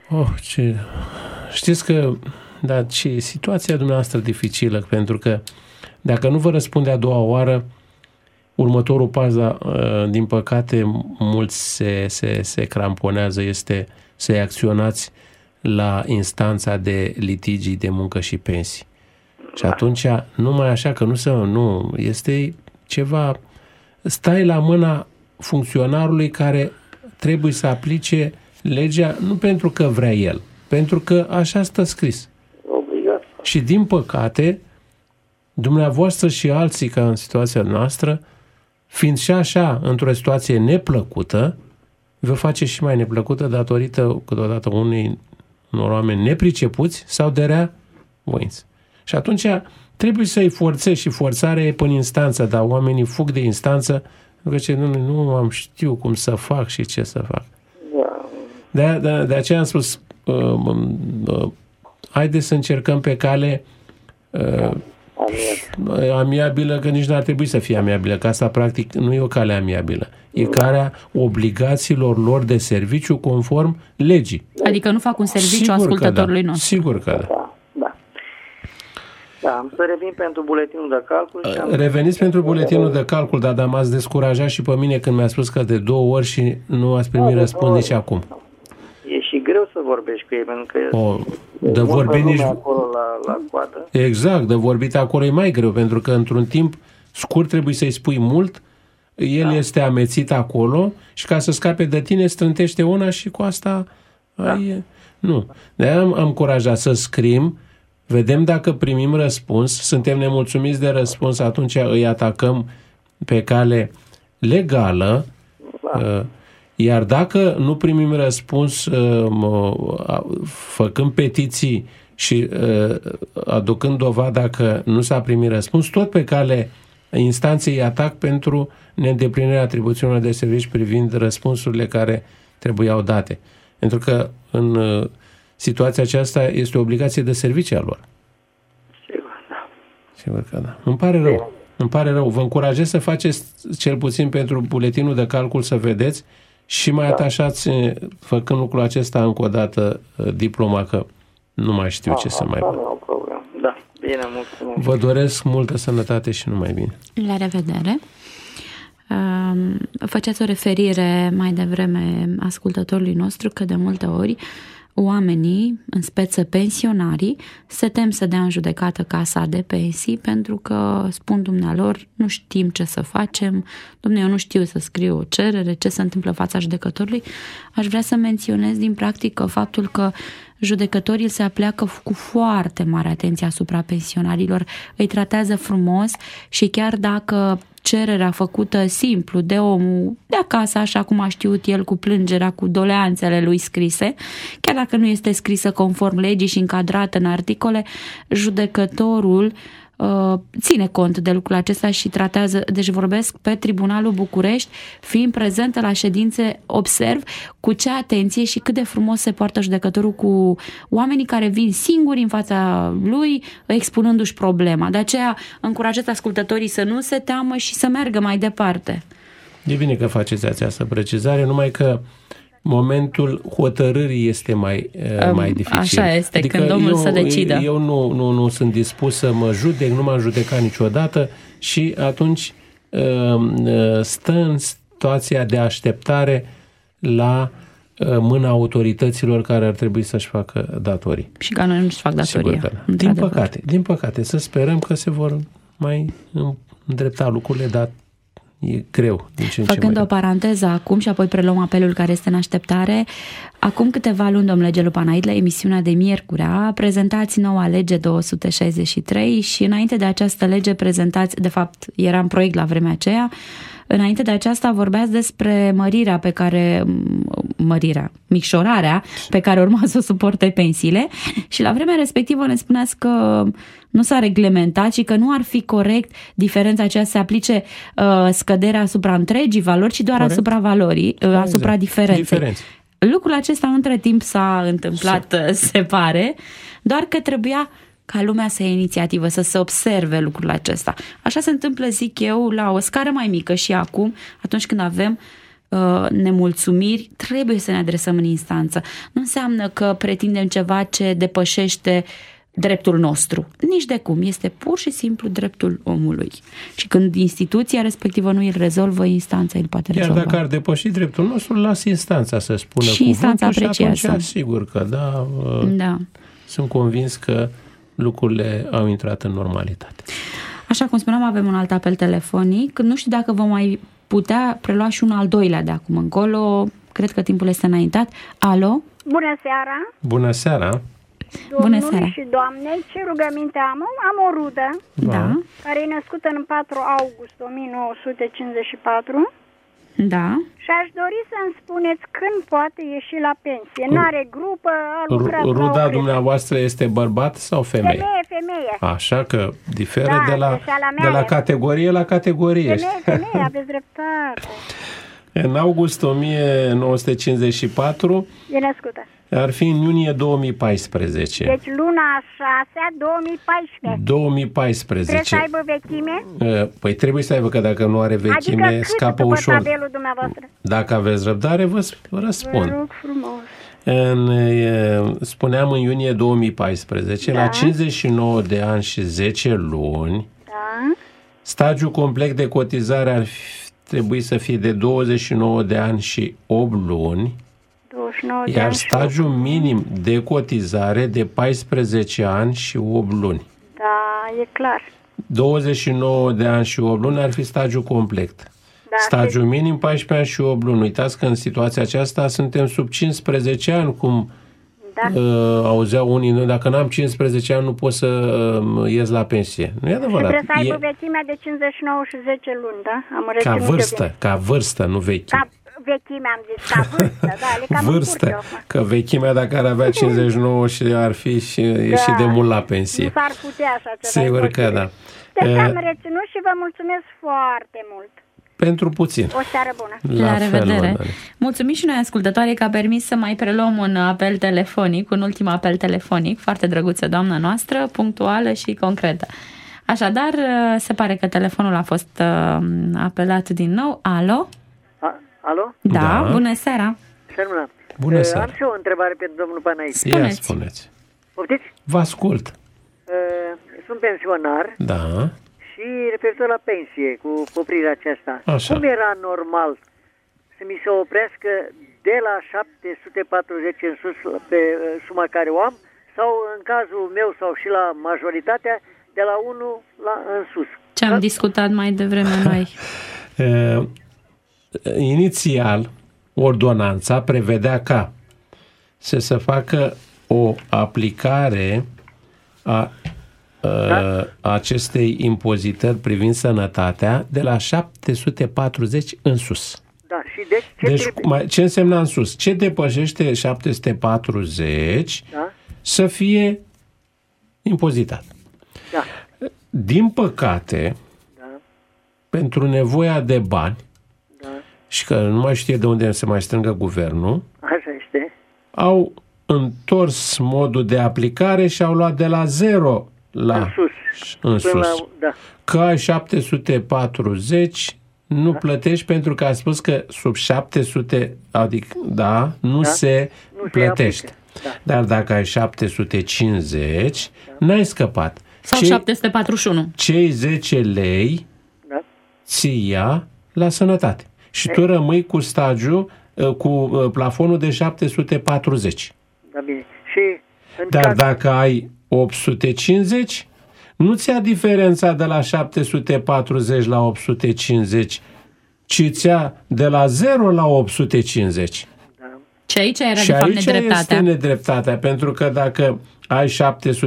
C: Știți că, ce situația dumneavoastră dificilă, pentru că dacă nu vă răspunde a doua oară, următorul pas, din păcate, mulți se cramponează, este să-i acționați la instanța de litigii de muncă și pensii. Și atunci, numai așa, că nu este ceva, stai la mâna funcționarului care trebuie să aplice legea, nu pentru că vrea el, pentru că așa stă scris.
H: Obligat.
C: Și din păcate, dumneavoastră și alții ca în situația noastră, fiind și așa într-o situație neplăcută, vă face și mai neplăcută datorită câteodată unor oameni nepricepuți sau de rea voință. Și atunci trebuie să-i forțezi și forțarea e până instanță, dar oamenii fug de instanță pentru că nu am știu cum să fac și ce să fac. De aceea am spus haideți să încercăm pe cale amiabilă, că nici n-ar trebui să fie amiabilă, că asta practic nu e o cale amiabilă. E calea obligațiilor lor de serviciu conform legii.
B: Adică nu fac un serviciu ascultătorului nostru.
C: Sigur că da.
H: Da, am să revin pentru buletinul de calcul.
C: Reveniți pentru buletinul de calcul, dar m-ați descurajat și pe mine când mi-a spus că de 2 ori și nu ați primit răspuns nici acum.
H: E și greu să vorbești cu ei, pentru că
C: de vorbit nici
H: acolo la coadă.
C: Exact, de vorbit acolo e mai greu, pentru că într-un timp scurt trebuie să-i spui mult, el este amețit acolo și ca să scape de tine strântește una și cu asta nu. De-aia am încurajat să scriem, vedem dacă primim răspuns, suntem nemulțumiți de răspuns, atunci îi atacăm pe cale legală, iar dacă nu primim răspuns făcând petiții și aducând dovada că nu s-a primit răspuns, tot pe cale instanței atac pentru neîndeplinirea atribuțiunilor de serviciu privind răspunsurile care trebuiau date. Pentru că în situația aceasta este o obligație de serviciu a lor. Sigur că da. Îmi pare rău. Vă încurajez să faceți cel puțin pentru buletinul de calcul să vedeți și mai atașați, făcând lucrul acesta încă o dată, diploma, că nu mai știu ce să mai fac.
H: Da, bine, mulțumesc.
C: Vă doresc multă sănătate și numai bine.
B: La revedere. Făceați o referire mai devreme ascultătorului nostru că de multe ori oamenii, în speță pensionarii, se tem să dea în judecată casa de pensii pentru că, spun dumnealor, nu știm ce să facem, dom'le, eu nu știu să scriu o cerere, ce se întâmplă în fața judecătorului. Aș vrea să menționez din practică faptul că judecătorii se apleacă cu foarte mare atenție asupra pensionarilor, îi tratează frumos și chiar dacă cererea făcută simplu de omul de acasă, așa cum a știut el, cu plângerea, cu doleanțele lui scrise, chiar dacă nu este scrisă conform legii și încadrată în articole, judecătorul ține cont de lucrul acesta și tratează, deci vorbesc pe Tribunalul București, fiind prezentă la ședințe, observ cu ce atenție și cât de frumos se poartă judecătorul cu oamenii care vin singuri în fața lui, expunându-și problema. De aceea încurajez ascultătorii să nu se teamă și să meargă mai departe.
C: E bine că faceți această precizare, numai că momentul hotărârii este mai dificil.
B: Așa este, adică când omul să decidă.
C: Eu nu sunt dispus să mă judec, nu m-am judecat niciodată și atunci stă în situația de așteptare la mâna autorităților care ar trebui să-și facă datorii.
B: Și ca noi nu-și fac datoria.
C: Din păcate, să sperăm că se vor mai îndrepta lucrurile, dar e greu.
B: Făcând o paranteză acum și apoi preluăm apelul care este în așteptare. Acum câteva luni, domnule Gelu Panait, la emisiunea de miercurea, prezentați noua lege 263 și înainte de această lege prezentați, de fapt era în proiect la vremea aceea, Înainte de aceasta vorbeați despre micșorarea pe care urma să o suporte pensiile și la vremea respectivă ne spuneați că nu s-a reglementat și că nu ar fi corect diferența aceea să se aplice scăderea asupra întregii valori, ci doar asupra valorii, asupra diferenței. Lucrul acesta între timp s-a întâmplat, se pare, doar că trebuia ca lumea să ia inițiativă, să se observe lucrul acesta. Așa se întâmplă, zic eu, la o scară mai mică și acum, atunci când avem nemulțumiri, trebuie să ne adresăm în instanță. Nu înseamnă că pretindem ceva ce depășește dreptul nostru. Nici de cum. Este pur și simplu dreptul omului. Și când instituția respectivă nu îl rezolvă, instanța îl poate rezolva.
C: Iar dacă ar depăși dreptul nostru, las instanța să spună
B: și instanța apreciază.
C: Și atunci, sigur că da. Sunt convins că lucrurile au intrat în normalitate.
B: Așa cum spuneam, avem un alt apel telefonic. Nu știu dacă vom mai putea prelua și un al doilea de acum încolo. Cred că timpul este înaintat. Alo?
I: Bună seara!
C: Bună seara!
B: Bună seara!
I: Și doamnei, ce rugăminte am? Am o rudă care e născută în 4 august 1954.
B: Da.
I: Și aș dori să-mi spuneți când poate ieși la pensie. N-are grupă, a lucrat.
C: Ruda dumneavoastră este bărbat sau femeie?
I: Femeie.
C: Așa că diferă de la categorie la categorie.
I: Femeie, aveți dreptate.
C: În august 1954
I: e născută.
C: Ar fi în iunie 2014.
I: Deci luna a 6-a 2014.
C: 2014.
I: Trebuie să aibă vechime?
C: Păi trebuie să aibă, că dacă nu are vechime,
I: adică
C: scapă ușor.
I: Tabelul dumneavoastră?
C: Dacă aveți răbdare, vă răspund.
I: Vă rog frumos.
C: Spuneam în iunie 2014, la 59 de ani și 10 luni, stagiul complet de cotizare ar trebui să fie de 29 de ani și 8 luni, iar stagiul minim de cotizare de 14 ani și 8 luni.
I: Da, e clar.
C: 29 de ani și 8 luni ar fi stagiul complet. Da, stagiul minim 14 ani și 8 luni. Uitați că în situația aceasta suntem sub 15 ani, cum auzeau unii, dacă n-am 15 ani nu pot să ies la pensie. Nu e adevărat.
I: Și trebuie să aibă vechimea de 59 și 10 luni, da?
C: Ca vârstă, nu vechime.
I: Vechime, am zis, ca vârstă, da,
C: vârstă, că vechimea dacă ar avea 59 și ar fi și ieșit de mult la pensie.
I: Nu s-ar putea așa ceva.
C: Sigur că da.
I: Deci am reținut și vă mulțumesc foarte mult.
C: Pentru puțin.
I: O seară bună.
B: La revedere. Mulțumim și noi, ascultătoare, că a permis să mai preluăm un apel telefonic, un ultim apel telefonic, foarte drăguță doamna noastră, punctuală și concretă. Așadar, se pare că telefonul a fost apelat din nou. Alo?
J: Alo?
B: Da, bună seara.
C: Bună seara.
J: Am și o întrebare pentru domnul Panaitis.
C: Spuneți.
J: Poftiți?
C: Vă ascult.
J: Sunt pensionar.
C: Da.
J: Și referitor la pensie, cu poprirea aceasta.
C: Așa.
J: Cum era normal să mi se oprească de la 740 în sus pe suma care o am, sau în cazul meu sau și la majoritatea, de la 1 în sus?
B: Ce am discutat mai devreme noi.
C: Inițial, ordonanța prevedea ca să se facă o aplicare a acestei impozitări privind sănătatea de la 740 în sus.
J: Da, și deci
C: ce însemna în sus? Ce depășește 740 să fie impozitat.
J: Da.
C: Din păcate, pentru nevoia de bani, și că nu mai știe de unde se mai strângă guvernul,
J: așa este,
C: au întors modul de aplicare și au luat de la 0 în sus. Că ai 740, nu plătești pentru că a spus că sub 700, adică, nu se plătește. Dar dacă ai 750, n-ai scăpat.
B: Sau 741.
C: Cei 10 lei ți ia la sănătate. Și tu rămâi cu stagiul, cu plafonul de 740.
J: Da, bine.
C: Dar dacă ai 850, nu ți-a diferența de la 740 la 850, ci ți-a de la 0 la 850.
B: Și aici era, de fapt, nedreptatea.
C: Este nedreptatea, pentru că dacă ai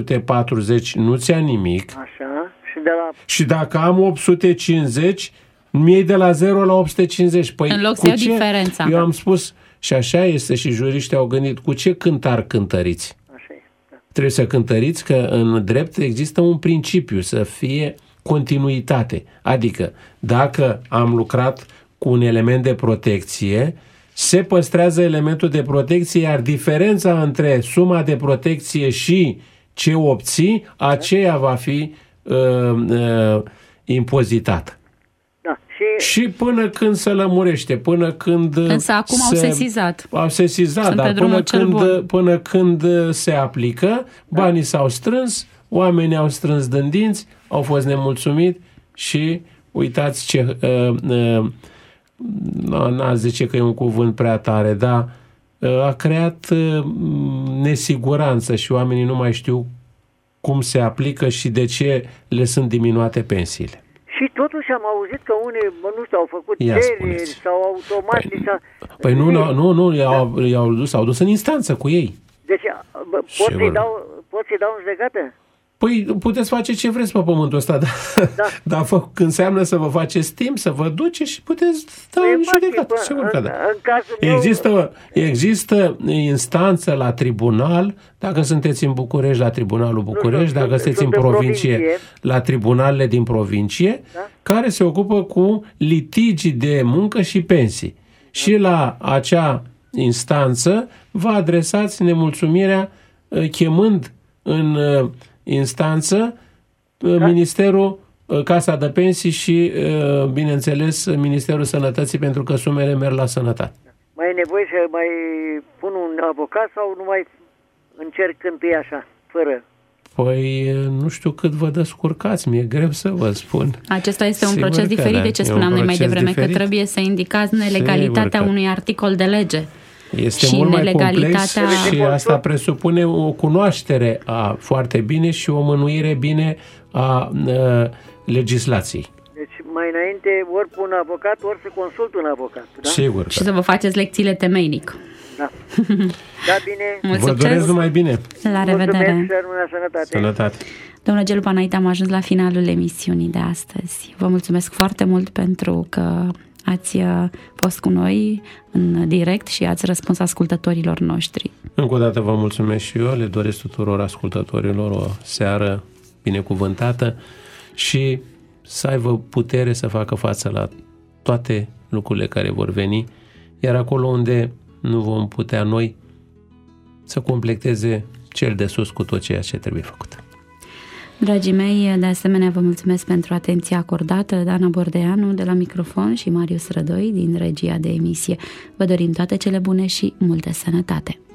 C: 740, nu ți-a nimic.
J: Așa.
C: Și dacă am 850, Mi-ai de la 0 la 850. Păi
B: în loc să iau diferența.
C: Eu am spus, și așa este, și juriștii au gândit, cu ce cântar cântăriți?
J: Așa e, da.
C: Trebuie să cântăriți că în drept există un principiu, să fie continuitate. Adică, dacă am lucrat cu un element de protecție, se păstrează elementul de protecție, iar diferența între suma de protecție și ce obții, aceea va fi impozitată.
J: Da.
C: Și până când se lămurește, până când...
B: Însă acum au sesizat.
C: Au sesizat, dar până când se aplică, banii s-au strâns, oamenii au strâns din dinți, au fost nemulțumiți și uitați ce... n-a zice că e un cuvânt prea tare, dar a creat nesiguranță și oamenii nu mai știu cum se aplică și de ce le sunt diminuate pensiile.
J: Și totuși am auzit că unii, nu știu, au făcut cereri sau automat.
C: Păi nu, i-au dus în instanță cu ei.
J: Deci pot să-i dau în judecată?
C: Păi puteți face ce vreți pe pământul ăsta, dar când înseamnă să vă faceți timp, să vă duceți și puteți da în judecată. Sigur că da. Există instanță la tribunal, dacă sunteți în București, la Tribunalul București, dacă sunteți în provincie, la tribunalele din provincie, care se ocupă cu litigii de muncă și pensii. Și la acea instanță vă adresați nemulțumirea chemând în instanță Ministerul, Casa de Pensii și, bineînțeles, Ministerul Sănătății, pentru că sumele merg la sănătate.
J: Mai e nevoie să mai pun un avocat sau nu mai încerc întâi așa, fără?
C: Păi nu știu cât vă descurcați, mi-e greu să vă spun.
B: Acesta este un proces diferit de ce spuneam noi mai devreme, că trebuie să indicați nelegalitatea unui articol de lege.
C: Este mult mai complex și asta presupune o cunoaștere foarte bine și o mânuire bine a legislației.
J: Deci mai înainte ori pun un avocat, ori să consult un avocat. Da?
C: Sigur.
B: Și să vă faceți lecțiile temeinic.
J: Da. Da, bine.
C: Vă doresc numai bine.
B: La revedere.
J: Mulțumesc,
C: sănătate.
B: Domnule Gelu Panaite, am ajuns la finalul emisiunii de astăzi. Vă mulțumesc foarte mult pentru că ați fost cu noi în direct și ați răspuns ascultătorilor noștri.
C: Încă o dată vă mulțumesc și eu, le doresc tuturor ascultătorilor o seară binecuvântată și să aibă putere să facă față la toate lucrurile care vor veni, iar acolo unde nu vom putea noi, să completeze cel de sus cu tot ceea ce trebuie făcut.
B: Dragii mei, de asemenea vă mulțumesc pentru atenția acordată. Dana Bordeanu de la microfon și Marius Rădoi din regia de emisie. Vă dorim toate cele bune și multă sănătate!